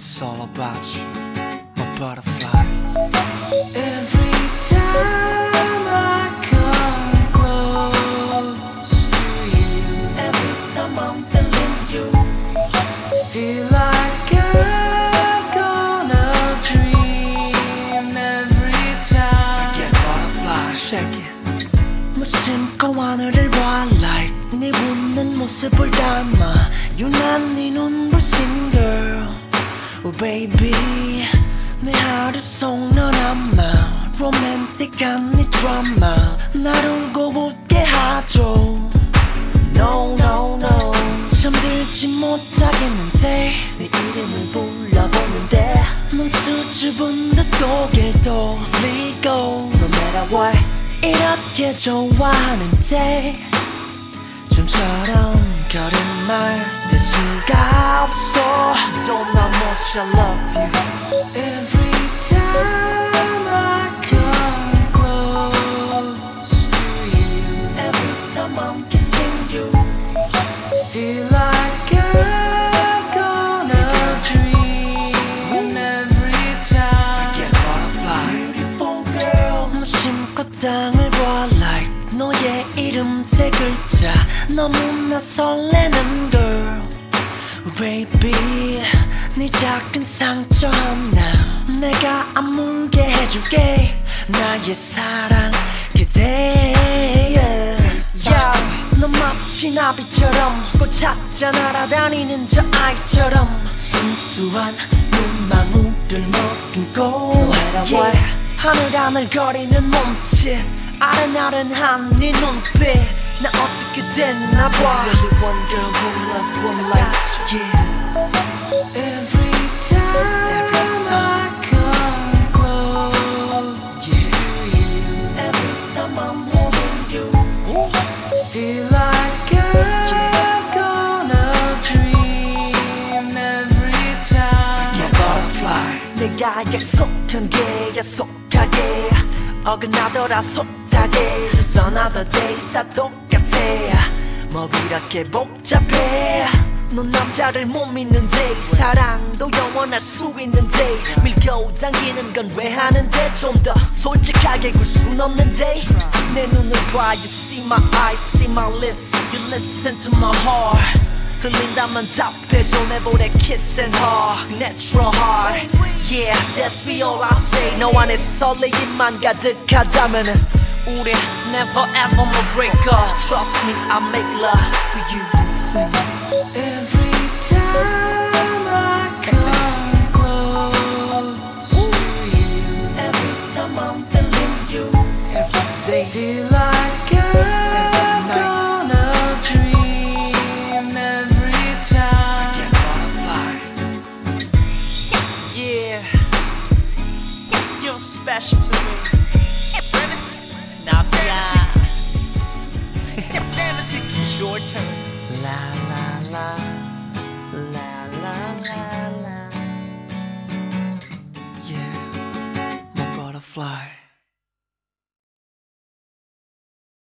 It's all about you, my butterfly. Every time I come close to you, every time I'm feeling you, feel like I'm gonna dream every time. Get butterfly, shake it. 무심코 하늘을 봐 like 네 웃는 모습을 담아 유난히 눈부신 girl Oh baby 내 하루 속 넌 아마 로맨틱한 네 드라마 날 울고 웃게 하죠 No no no 잠들지 못하겠는데 내 이름을 불러보는데 넌 수줍은 듯 고개를 돌리고 No matter what 이렇게 좋아하는데 좀처럼 거짓말 될 수가 없어 Don't know much I love you Every time I come close to you, Every time I'm kissing you feel like I'm gonna dream every time. Get butterfly. Beautiful girl 무심코 땅을 봐 like 너의 이름 세 글자 너무나 설레는 girl Baby 네 작은 상처 하나 내가 아물게 해줄게 나의 사랑 그대 yeah. 넌 마치 나비처럼 꽃 찾아 날아다니는 저 아이처럼 순수한 눈망울을 머금고 yeah. 하늘하늘거리는 몸짓 아른아른한 네 눈빛 나 어떻게 됐나 봐 Really one girl who love one like you. Yeah. Every time I come close to you, Every time I'm holding you feel like I'm gonna dream every time. Get butterfly. 내가 약속한 게 약속하게 어긋나더라 숱하게 Just another days 다 똑같아 뭐 이렇게 복잡해 넌 남자를 못 믿는데 사랑도 영원할 수 있는데 밀고 당기는 건 왜 하는데 좀 더 솔직하게 굴 순 없는데 내 눈을 봐 You see my eyes, see my lips You listen to my heart 들린다면 답해줘 내볼에 kiss and hug Natural heart Yeah, that's be all I say 너 안에 설레임만 가득하다면 우리 never ever no break up Trust me, I make love for you Sing Every time I come close to you, Every time I'm feeling you Every day. feel like I'm gonna dream every time. Get butterfly. Yeah You're special to me Now yeah Your turn La la la.